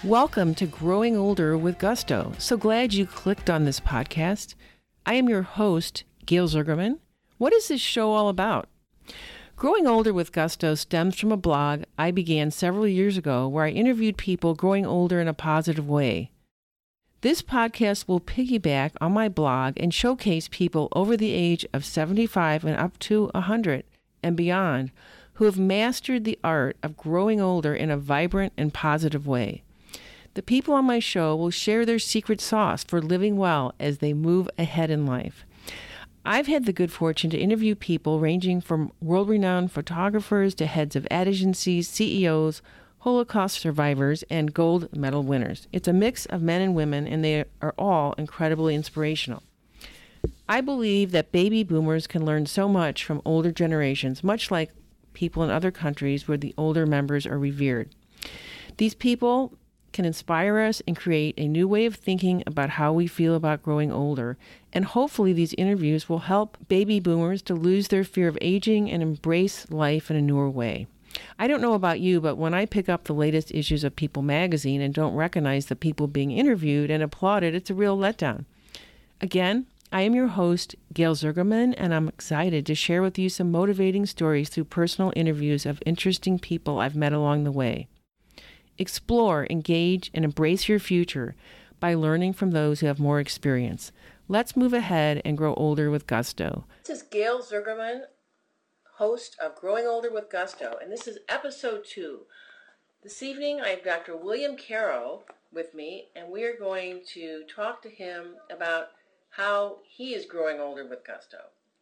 Welcome to Growing Older with Gusto. So glad you clicked on this podcast. I am your host, Gail Zergerman. What is this show all about? Growing Older with Gusto stems from a blog I began several years ago where I interviewed people growing older in a positive way. This podcast will piggyback on my blog and showcase people over the age of 75 and up to 100 and beyond who have mastered the art of growing older in a vibrant and positive way. The people on my show will share their secret sauce for living well as they move ahead in life. I've had the good fortune to interview people ranging from world-renowned photographers to heads of ad agencies, CEOs, Holocaust survivors, and gold medal winners. It's a mix of men and women, and they are all incredibly inspirational. I believe that baby boomers can learn so much from older generations, much like people in other countries where the older members are revered. These people can inspire us and create a new way of thinking about how we feel about growing older. And hopefully these interviews will help baby boomers to lose their fear of aging and embrace life in a newer way. I don't know about you, but when I pick up the latest issues of People magazine and don't recognize the people being interviewed and applauded, it's a real letdown. Again, I am your host, Gail Zergerman, and I'm excited to share with you some motivating stories through personal interviews of interesting people I've met along the way. Explore, engage, and embrace your future by learning from those who have more experience. Let's move ahead and grow older with gusto. This is Gail Zergerman, host of Growing Older with Gusto, and this is episode 2. This evening I have Dr. William Caro with me, and we are going to talk to him about how he is growing older with gusto.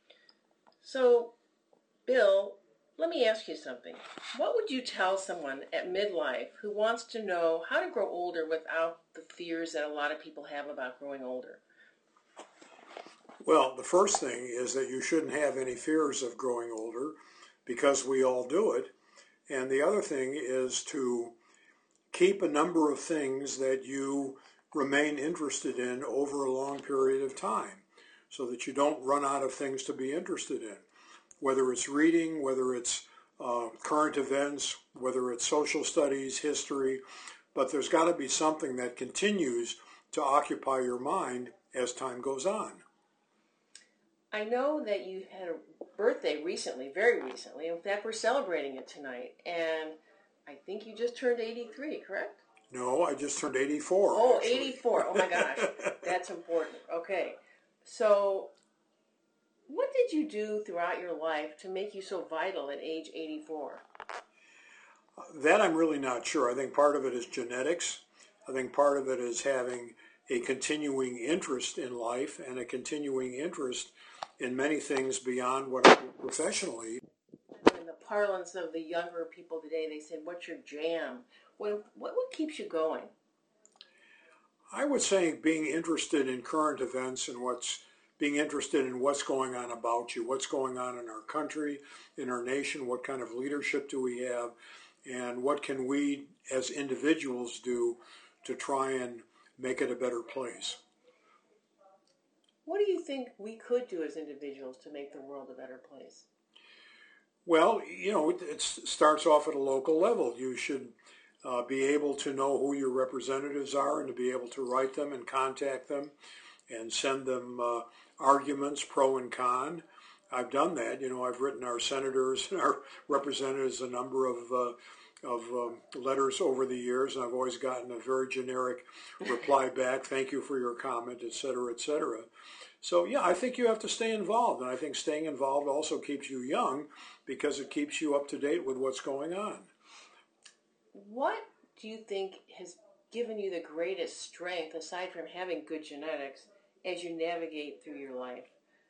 So, Bill, let me ask you something. What would you tell someone at midlife who wants to know how to grow older without the fears that a lot of people have about growing older? Well, the first thing is that you shouldn't have any fears of growing older because we all do it. And the other thing is to keep a number of things that you remain interested in over a long period of time so that you don't run out of things to be interested in. Whether it's reading, whether it's current events, whether it's social studies, history, but there's got to be something that continues to occupy your mind as time goes on. I know that you had a birthday recently, very recently. In fact, we're celebrating it tonight, and I think you just turned 83, correct? No, I just turned 84. Oh, actually. 84. Oh my gosh, that's important. Okay, so what did you do throughout your life to make you so vital at age 84? That I'm really not sure. I think part of it is genetics. I think part of it is having a continuing interest in life and a continuing interest in many things beyond what I do professionally. In the parlance of the younger people today, they say, what's your jam? What keeps you going? I would say being interested in current events and being interested in what's going on about you, what's going on in our country, in our nation, what kind of leadership do we have, and what can we as individuals do to try and make it a better place. What do you think we could do as individuals to make the world a better place? Well, it starts off at a local level. You should be able to know who your representatives are and to be able to write them and contact them and send them arguments, pro and con. I've done that. I've written our senators and our representatives a number of letters over the years, and I've always gotten a very generic reply back, thank you for your comment, et cetera, et cetera. So, yeah, I think you have to stay involved, and I think staying involved also keeps you young because it keeps you up to date with what's going on. What do you think has given you the greatest strength, aside from having good genetics, as you navigate through your life?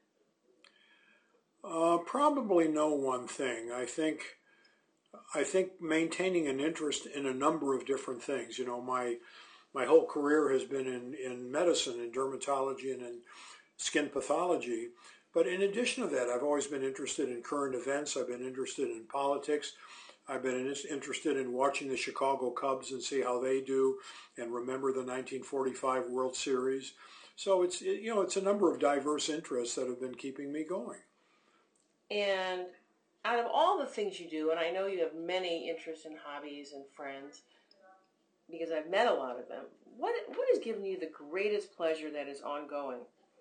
Probably no one thing. I think maintaining an interest in a number of different things. My whole career has been in medicine, in dermatology, and in skin pathology. But in addition to that, I've always been interested in current events. I've been interested in politics. I've been interested in watching the Chicago Cubs and see how they do and remember the 1945 World Series. So it's a number of diverse interests that have been keeping me going. And out of all the things you do, and I know you have many interests and hobbies and friends, because I've met a lot of them, what has given you the greatest pleasure that is ongoing?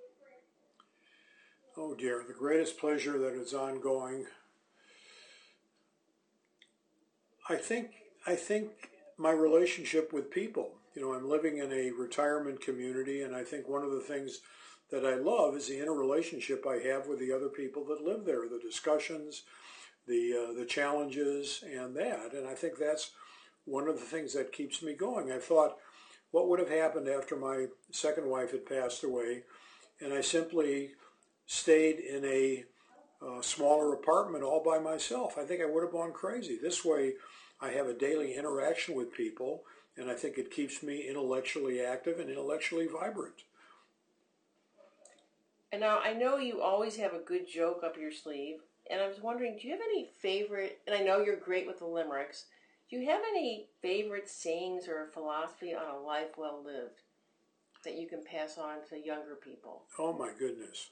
Oh dear, the greatest pleasure that is ongoing. I think my relationship with people. I'm living in a retirement community, and I think one of the things that I love is the interrelationship I have with the other people that live there, the discussions, the challenges, and that. And I think that's one of the things that keeps me going. I thought, what would have happened after my second wife had passed away, and I simply stayed in a smaller apartment all by myself? I think I would have gone crazy. This way, I have a daily interaction with people, and I think it keeps me intellectually active and intellectually vibrant. And now, I know you always have a good joke up your sleeve, and I was wondering, do you have any favorite, and I know you're great with the limericks, do you have any favorite sayings or philosophy on a life well lived that you can pass on to younger people? Oh my goodness.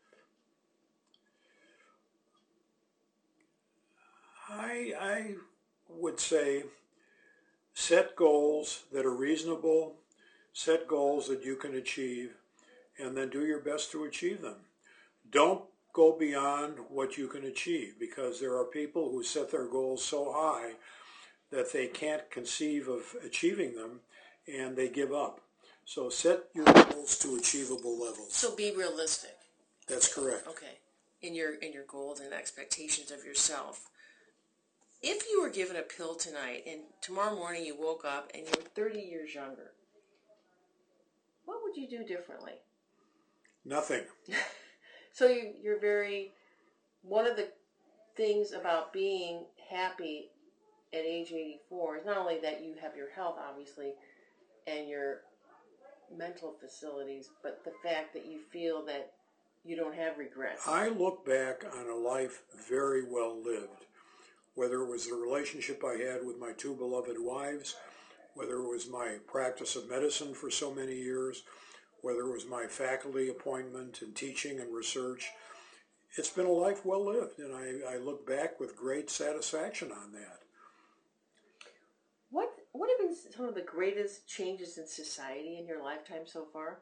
I would say set goals that are reasonable, set goals that you can achieve, and then do your best to achieve them. Don't go beyond what you can achieve, because there are people who set their goals so high that they can't conceive of achieving them, and they give up. So set your goals to achievable levels. So be realistic. That's correct. Okay. In your goals and expectations of yourself. If you were given a pill tonight and tomorrow morning you woke up and you were 30 years younger, what would you do differently? Nothing. So you're very, one of the things about being happy at age 84 is not only that you have your health, obviously, and your mental facilities, but the fact that you feel that you don't have regrets. I look back on a life very well lived, whether it was the relationship I had with my two beloved wives, whether it was my practice of medicine for so many years, whether it was my faculty appointment and teaching and research. It's been a life well lived, and I look back with great satisfaction on that. What have been some of the greatest changes in society in your lifetime so far?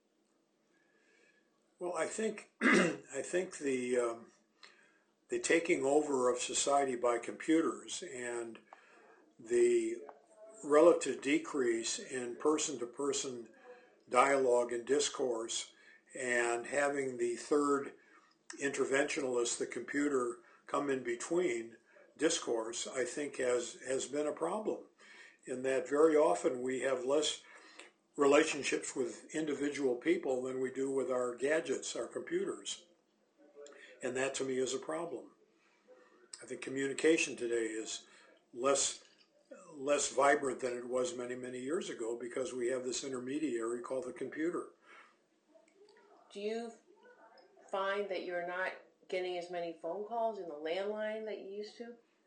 Well, I think the taking over of society by computers and the relative decrease in person-to-person dialogue and discourse, and having the third interventionalist, the computer, come in between discourse, I think has been a problem, in that very often we have less relationships with individual people than we do with our gadgets, our computers. And that to me is a problem. I think communication today is less vibrant than it was many, many years ago, because we have this intermediary called the computer. Do you find that you're not getting as many phone calls in the landline that you used to?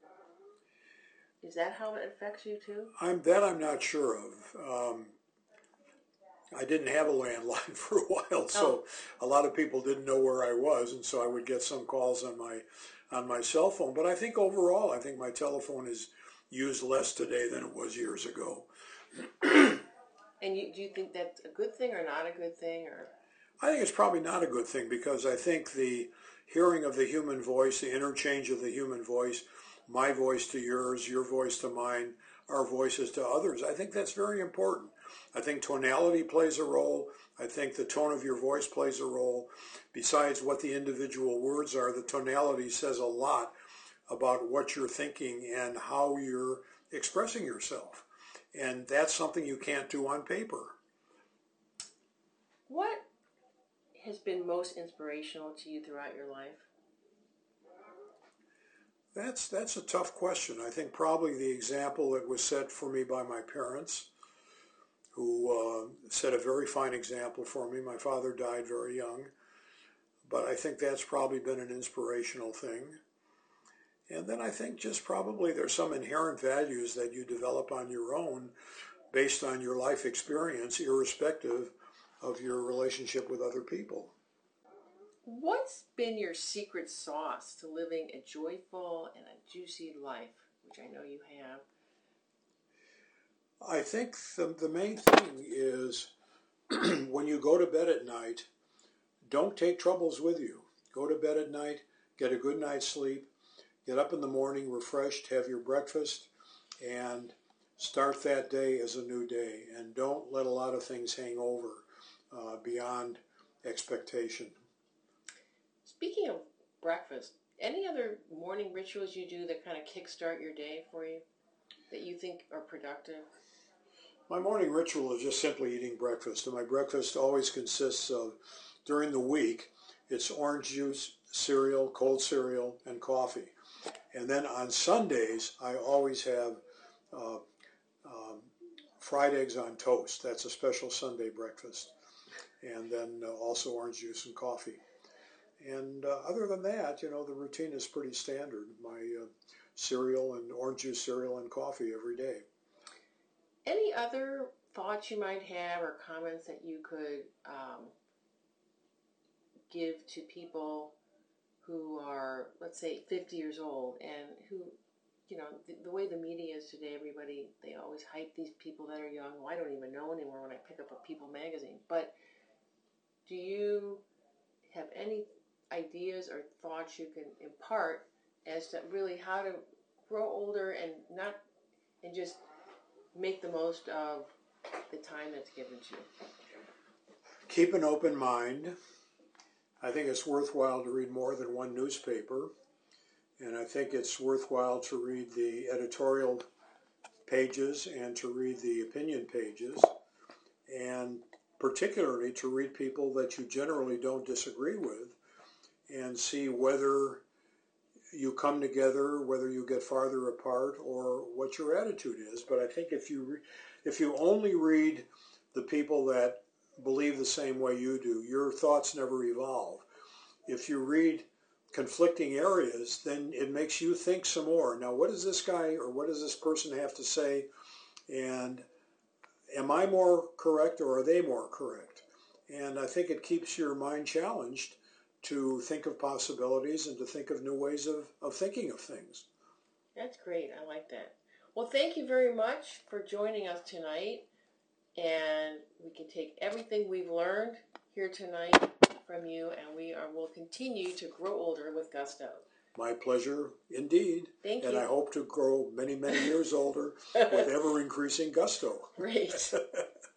Is that how it affects you too? I'm not sure of. I didn't have a landline for a while, so a lot of people didn't know where I was, and so I would get some calls on my cell phone. But I think overall, my telephone is used less today than it was years ago. And do you think that's a good thing or not a good thing? Or I think it's probably not a good thing, because I think the hearing of the human voice, the interchange of the human voice, my voice to yours, your voice to mine, our voices to others, I think that's very important. I think tonality plays a role. I think the tone of your voice plays a role. Besides what the individual words are, the tonality says a lot about what you're thinking and how you're expressing yourself. And that's something you can't do on paper. what has been most inspirational to you throughout your life? That's a tough question. I think probably the example that was set for me by my parents, who set a very fine example for me. My father died very young, but I think that's probably been an inspirational thing. And then I think just probably there's some inherent values that you develop on your own based on your life experience, irrespective of your relationship with other people. What's been your secret sauce to living a joyful and a juicy life, which I know you have? I think the main thing is when you go to bed at night, don't take troubles with you. Go to bed at night, get a good night's sleep, get up in the morning refreshed, have your breakfast, and start that day as a new day. And don't let a lot of things hang over beyond expectation. Speaking of breakfast, any other morning rituals you do that kind of kickstart your day for you that you think are productive? My morning ritual is just simply eating breakfast, and my breakfast always consists of, during the week, it's orange juice, cereal, cold cereal, and coffee. And then on Sundays, I always have uh, fried eggs on toast. That's a special Sunday breakfast. And then also orange juice and coffee. And other than that, the routine is pretty standard. My cereal and orange juice cereal and coffee every day. Any other thoughts you might have or comments that you could give to people who are, let's say, 50 years old and who, the way the media is today, everybody, they always hype these people that are young. Well, I don't even know anymore when I pick up a People magazine. But do you have any ideas or thoughts you can impart as to really how to grow older and just make the most of the time that's given to you? Keep an open mind. I think it's worthwhile to read more than one newspaper, and I think it's worthwhile to read the editorial pages and to read the opinion pages, and particularly to read people that you generally don't disagree with and see whether you come together, whether you get farther apart, or what your attitude is. But I think if you only read the people that believe the same way you do, your thoughts never evolve. If you read conflicting areas, then it makes you think some more. Now, what does this guy or what does this person have to say? And am I more correct or are they more correct? And I think it keeps your mind challenged to think of possibilities and to think of new ways of thinking of things. That's great. I like that. Well, thank you very much for joining us tonight. And we can take everything we've learned here tonight from you, and will continue to grow older with gusto. My pleasure, indeed. Thank you. And I hope to grow many, many years older with ever-increasing gusto. Great.